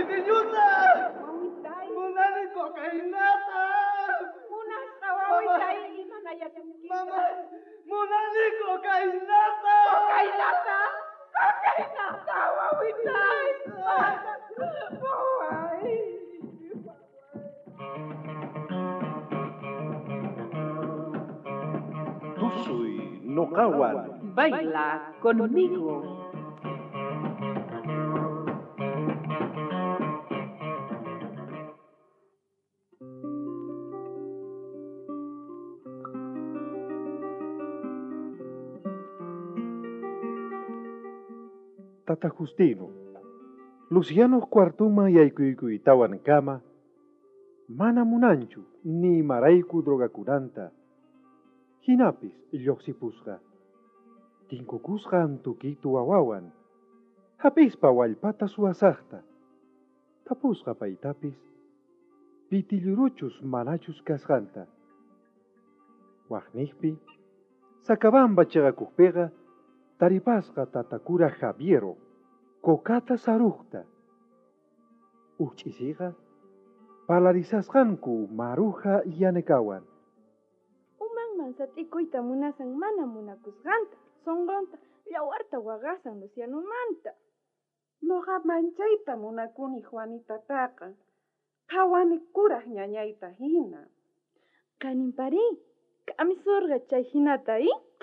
Pitilluta! Wawitay. Munani ko kainata! Munas ka, wawitay. Imana yatumki. Mama! Munani ko kainata! Kainata! Kainata, wawitay. Buhay. Tusoy Nokawan. Baila conmigo. Tata Justino, Luciano Cuartuma yaykuykuy tawan kama, mana munanchu ni marayku drogakunanta, hinapis lluqsipusqa, tinkukusqa antukitu wawawan, hapispa wallpata suwasaqta, tapusqa paytapis, pitilluruchus manachus kasqanta, waqniqpi, Sacabamba chaqakuqpiqa, taripasqa tatakura Javiero, kokata saruqta. Uch'isiqa, palarisasqanku maruja yanekawan. Umanman satikuyta munasan mana munakusqanta, sonqonta, llawarta waqasan Lucianomanta. Noqa manchayta munakuni Juanitataqa. Qhawani kuraq ñañayta hina. Kanimpari, kamisurqa chay hinata,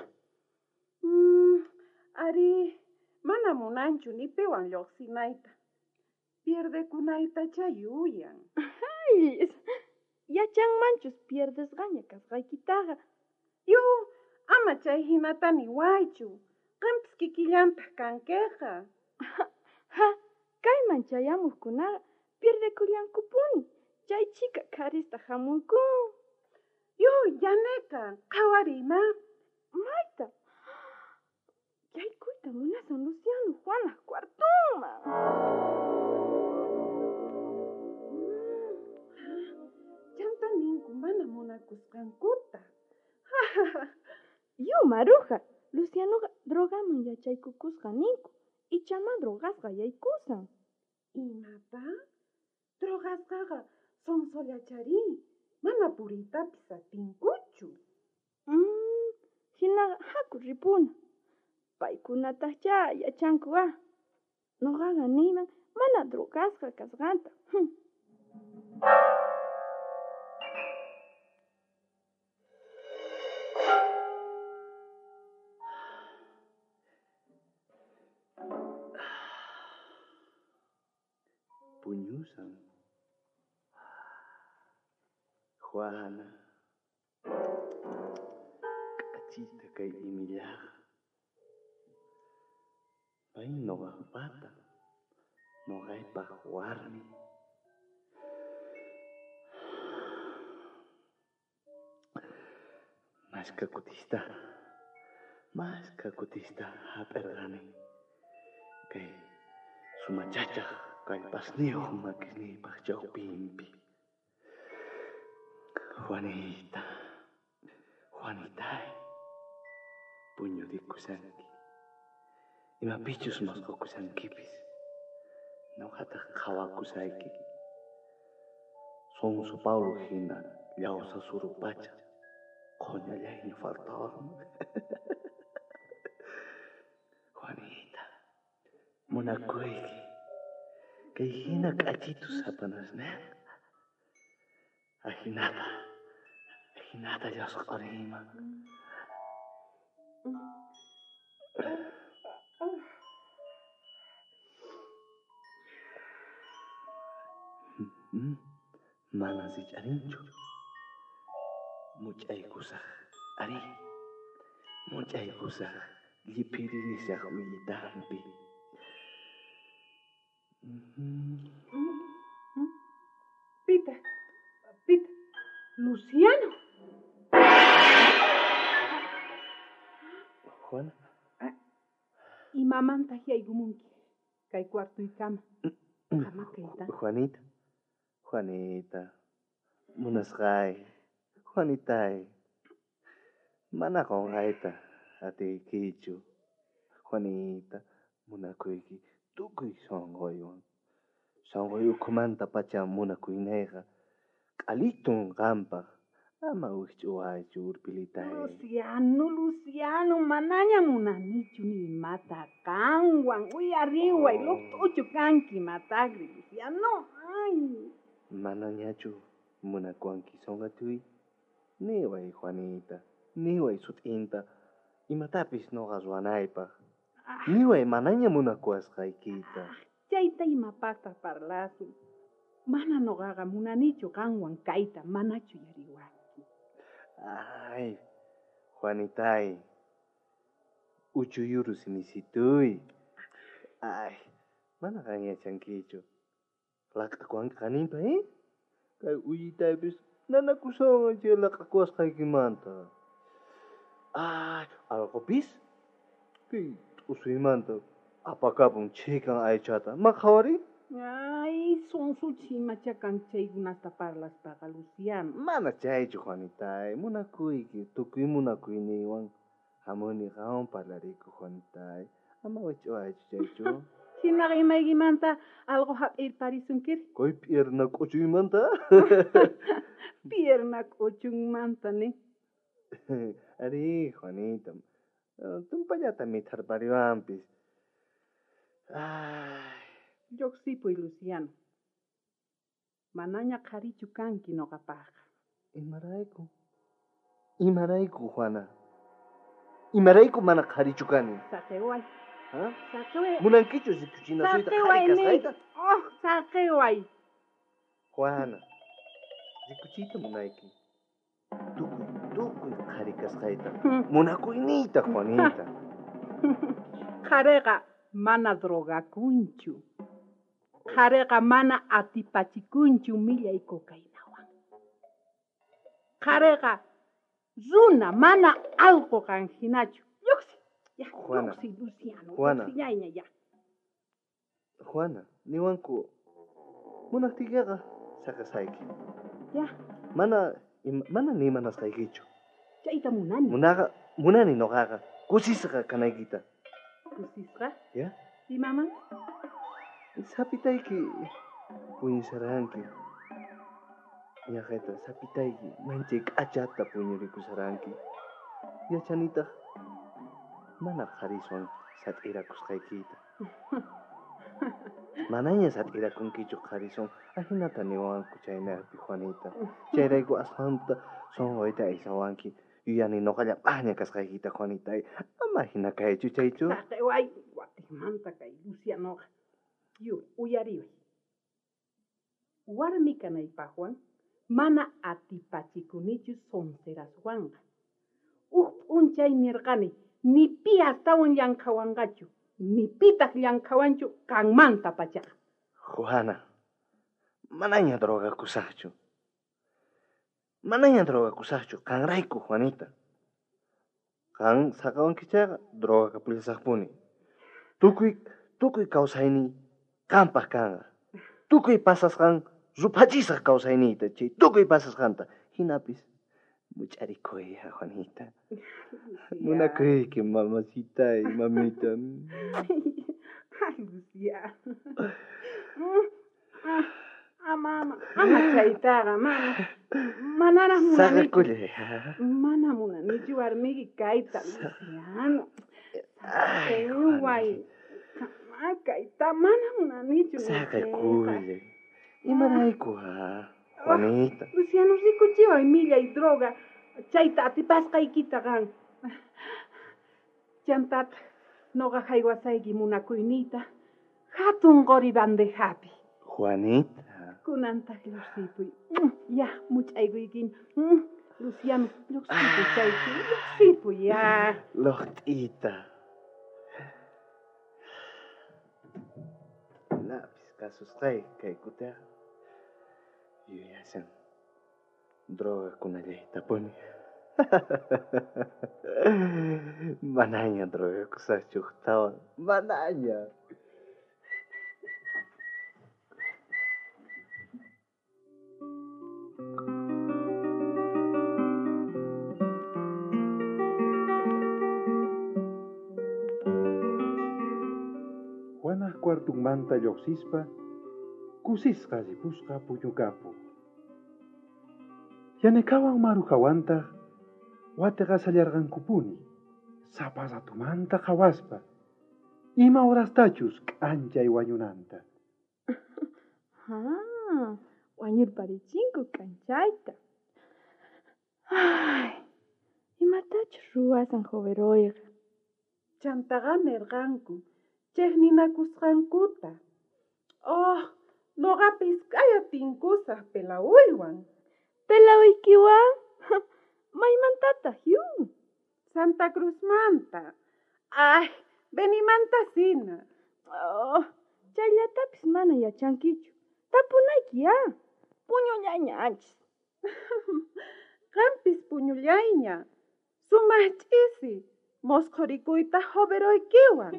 Ari, mana munanchu ni piwan lluqsinayta. Pierdekunayta chayuyan. Ay, yachanmanchus pierdesqaña kasqaykitaqa. Yo, ama chay hinata ni waychu. Qampis kikillantaq kankiqa. Ha, kayman chayamuqkunaqa pierdekullanku-puni. Chay chika karista hamunku. Yo, yaneka, qhawariyma. Mayta, yaykuyta munasan Luciano Juana Cuartuma. Chanta ninku mana munakusqankuta. Yo, Maruja, Lucianoqa drogaman yachaykukusqa ninku. Ichaman drogasqa yaykusan. Imata? Drogasqaqa sonsollachari. Mana puritapis atinkuchu. Hinaqa haku ripuna. Paykunataqcha yachanku Noqaqa niyman mana drogasqa kasqanta. Puñusan. Juana. Kachita kay imillaqa. Pay noqaqpata. Noqaypaq warmi. Maska kutista hap'irqani. Kay sumachachaq kallpasniyuq makisniypaq chawpinpi. Juanitay, puñurikusanki. Imapichus masqukusankipis. Noqataq qhawakusayki. Sonso Paulo hina llawsa surupacha. Qoñallayña faltawan. Juanita, munakuyki. Kay hina k'achitu sapanasnaq. Ahinata llasq'ariyman. Mana sich'arinchu. Much'aykusaq. Ari, much'aykusaq. Llipiririsaq willitampi. Pita, Luciano. Juana. Imamanta hiyaykumunki. Kay kwartu y cama. Kama kayta. Juanita. Munasqay. Juanitay. Mana qonqayta atiykichu. Juanita, munakuyki tukuy sonqoywan. Songoy ukumanta pacha munakuynayqa q'alitun qampaq ama wikch'uwaychu urpilitay. Luciano, manaña munanichu ni mata kanwan. Uyariway, luqt'uchu kanki matagri, Luciano. Ay. Manañachu munakuanki sonqatuy. Niway Juanita, niway sut'inta imatapis noqa ruwanaypaq. Niway manaña munakuasqaykita. Chayta imapaqtaq parlasun. Mana noqaqa munanichu qanwan kayta, manachu yariwanki. Ay, Juanitay, uchuyuru sinisituy. Ay, mana qañachankichu. Laq'akuanki qaninpa, Kay uyitaypis nanakusawan chay laq'akuasqaykimanta. Ay, allqupis kay usuymanta apakapun chikan aychata. Maqhawari? Ay, sonsuchi machakan chaykunasta parlaspaqa, Luciano. Mana chaychu Juanitay, munakuyki, tukuy munakuyniwan hamuni qawan parlariku Juanitay. Ama wach'uwaychu chaychu. Hinaqa imaykimanta algo hap'ir parisunkirik. Koy pierna k'uchuymanta. Pierna k'uchunmanta ni. Ari, Juanita, tumpallata mitharpariwanpis. Ay. Lluqsipuy, Luciano. Manaña qharichu kanki noqapaqa. Imarayku, Juana. Imarayku mana qharichu kani. Saqiway. ¿Ah? Saqiway. Munankichu sikuchinasuyta qharikasqayta. Saqiway. Juana, sikuchiyta munayki. Tukuy qharikasqayta. Munakuyniyta, Juanita. Qhariqa mana drogakunchu. Qhariqa mana atipachikunchu millay cocainawan. Qhariqa runa mana alqu qanhinachu. Juana. Luciano. Juana. Ya. Juana, niwanku munaqtiykiqa saqasayki. Ya. Mana nimanasqaykichu. Chayta munani. Munani noqaqa kusisqa kanaykita. ¿Kusisqa? Ya? Imaman? Sapitayki puñusaranki. Ñaqayta sapitayki manchay k'achata puñurikusarqanki. Yachanitaq mana qhariswan sat'irakusqaykita. Manaña sat'irakunkichu qhariswan ahinata niwanku chaynaypi Juanita. Chayrayku aswanta sonqoyta aysawanki. Yuyani noqalla p'aqña kasqaykita Juanita. Ama hina kaychu chaychu. Saqiway, watimanta kay Lucianoqa. Uyariway. Warmi kanaypaqwan mana atipachikunichu sonseraswanqa. P'unchay nirqani ni pi astawan llanqawanqachu, ni pitaq llanqawanchu kanmanta pachaqa. Juana, manaña drogakusaqchu. Kanrayku Juanita. Kan saqawankichaqa droga kapullasaqpuni. Tukuy kawsayni qampaq kanqa. Tukuy pasasqan rupachisaq kawsayniyta chay tukuy pasasqanta. Hinapis much'arikuyqa Juanita. Munakuyki mamacita y mamita. Ay, Luciano. Ama chaytaqa, manara munanichu. Mana munanichu warmiki kayta, Luciano. Saqiway. Kayta mana munanichu. Saqiway. Imarayku Juanita. Luciano, rikuchiway millay droga. Chayta atipasqaykita kan. Chantata noqa haywasayki munakuyniyta hatun qori bandejapi. Juanita. Kunantaq lluqsipuy. Ya, much'aykuykin. Luciano, lluqsipuy chayki. Lluqsipuy ya. Loqt'ita. Lapis kasusqay kaykutaqa. Yuyasan droga kunallayta puni. Manaña droga kusaqchu tawan. Manaña. Juana cuartumanta lluqsispa kusisqa ripusqa puñukapu. Yanekawan marujawantaq wataqa sallarqankupuni, sapasatumanta qhawaspa, ima horastachus k'anchay wañunanta. Wañurparichinku k'anchayta. Ay, imatachus ruwasan joveroyqa. Chantaqa nirqanku, chiqninakusqankuta. Nuqapis k'aya tinkusaq pelawuywan. Pelawiykiwan? Maymantataq yun? Santa Cruzmanta. Ay, Benimanta sina. Chayllatapis mana yachankichu. Tapunayki ya. Puñullaña anchis. Qampis puñullayña. Sumaq ch'isi. Mosqurikuyta joveroykiwan.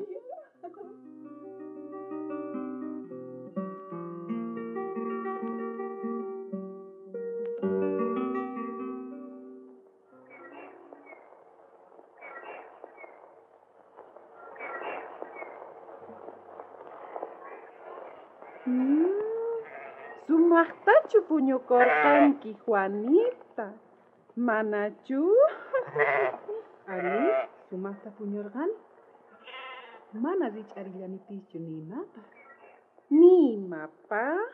Sumaqtachu puñukorqanki, Juanita. Manachu? Ani, sumaqta puñurqan? Mana rich'arillanipischu nimapaq. Nimapaq?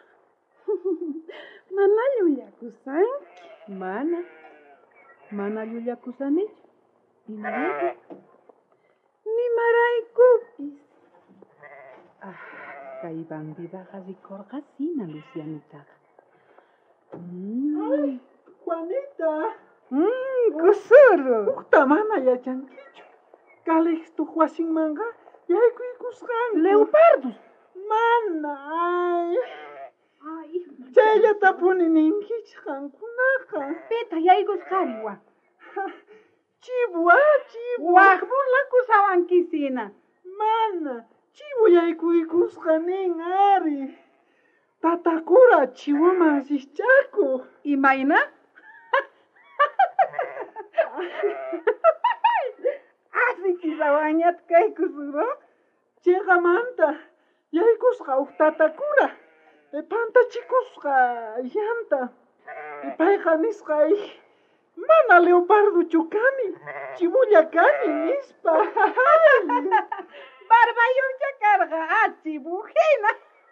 Mana llullakusanki. Mana llullakusanichu. Imarayku? Nimaraykupis. Kay bandidaqa rikurqa sina Lucianitaqa. Juanita, Kusuru. uqta mana yachankichu. Calixto wasinmanqa yaykukusqanku. Leopardos. Mana, chayllata punininkichu qankunaqa. Pita yaykusqariwa. Chivu. Waqburlakusawankisina. Mana, chivu yaykuykusqanin ari. Tatakura chivuman sischaku. Imayna? Asikisawañat kay kusuro. Chayqamanta yaykusqa uq tatakura. Pantachikusqa llanta. Payqa nisqay mana leopardochu kani, chivulla kani nispa. Barbayucha karqa achibujina.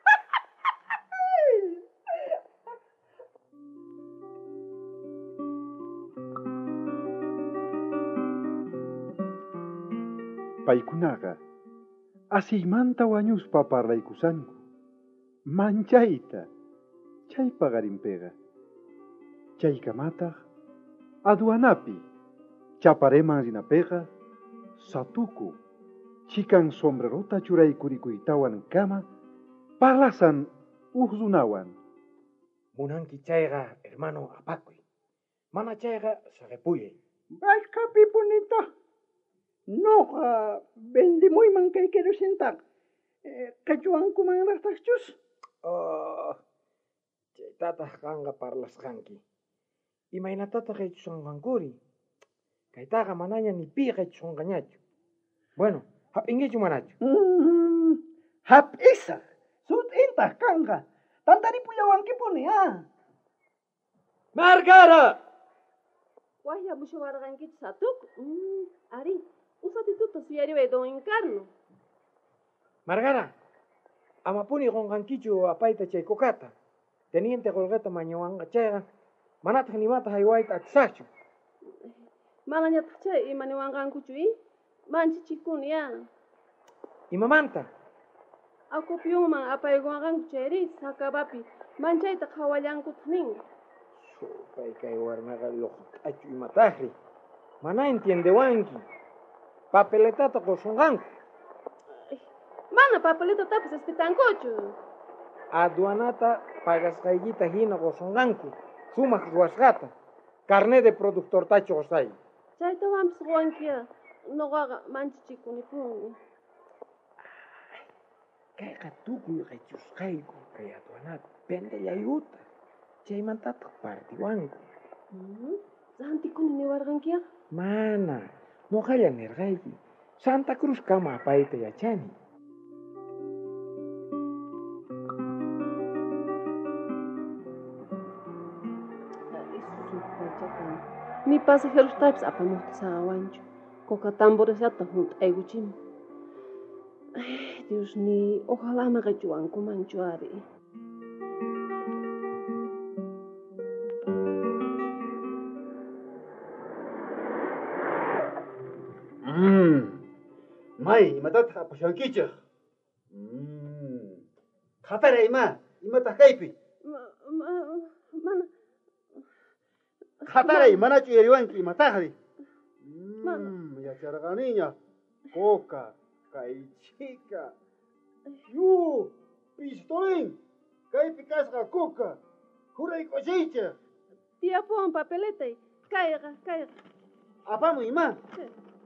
Paykunaqa asiymanta wañuspa parlaykusanku, manchayta, chay pagarinpega. Chaykamataq aduanapi, chapareman rinapega, satuku, chikan sombrerota churaykurikuytawan kama, parlasan uqrunawan. Munanki chayqa, hermano, apakuy. Mana chayqa, saqepuyay. Baykapi bonita. Noqa vendimuyman kay kerosintaq. Qachwankuman raqtaqchus. Chaytataq qanqa parlasqanki. Imaynatataq qhaychusqanqankuri. Kaytaqa manaña ni pi qhaychusqanqañachu. Bueno, hap'inkichu manachu. Hap'isaq. Sut'intaq kanqa. Tantaripullawankipuni, Margara! Wahya bushuwarqankichu satuku. Ari, usatituta suyariway don Encarno. Margara, amapuni qonqankichu apayta chay kokata. Teniente Golgata mañawanqa chayqa, manataq nimataq haywayta atisaqchu. Manañataq chay imaniwanqankuchu manchichikuni ya. Imamanta? Akupiyunman apaywanqanku chayri sakabapi manchayta qhawallankuta nin. Supay kay warmaqa luqt'achu imataqri. Mana entiendewanki. Papeletata qosunqanku. Mana papeletatapas espitankuchu. Aduanata pagasqaykita hina qosunqanku. Sumaq ruwasqata. Carnet de productortachu qosay. Chaytawanpis ruwankiya. Nuqaqa manchichikunipuni. Kayqa tukuy qhaychusqayku kay aduanata pendellayuta. Chaymantataq partiwanku. Santikuni niwarqankiya? Mana, nuqalla nirqayki. Santa Cruz kama apayta yachani. Ni pasajeros types apamuhta awancho. Coca tambores ya junto eguchim. Ay, Dios ni, ojalá me gachuan con manchuari. Mai, imatata pashankicha. Khatara imata kaipi. Mana. Khatara imana chuyeriwanki imatahari. Ya charganiña. Coca, caichica. Yu, pistolín. Kaipi casca coca. Jura y cosecha. Tía pon papeleta y caiga. Apamo ima. Sí.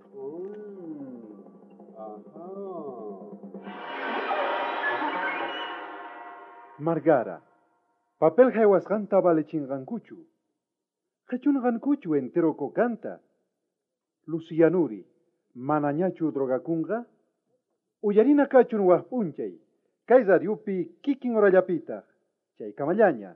Margara, papel hewas canta vale chingancuchu. Hechun gancuchu entero canta. Lucianuri, manañachu drogakunga. Uyarina cachun waspunchay. Kaisar yupi kikin orallapita. Chay kamallaña.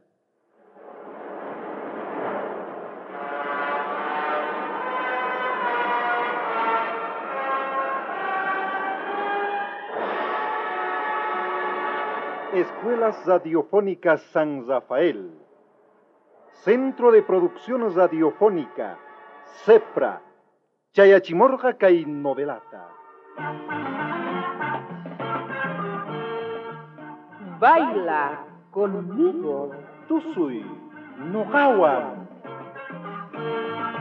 Escuelas Radiofónicas San Rafael. Centro de Producción Radiofónica. CEPRA. Chayachimorja Kay Novelata. Baila conmigo. Tusui. Nogawan.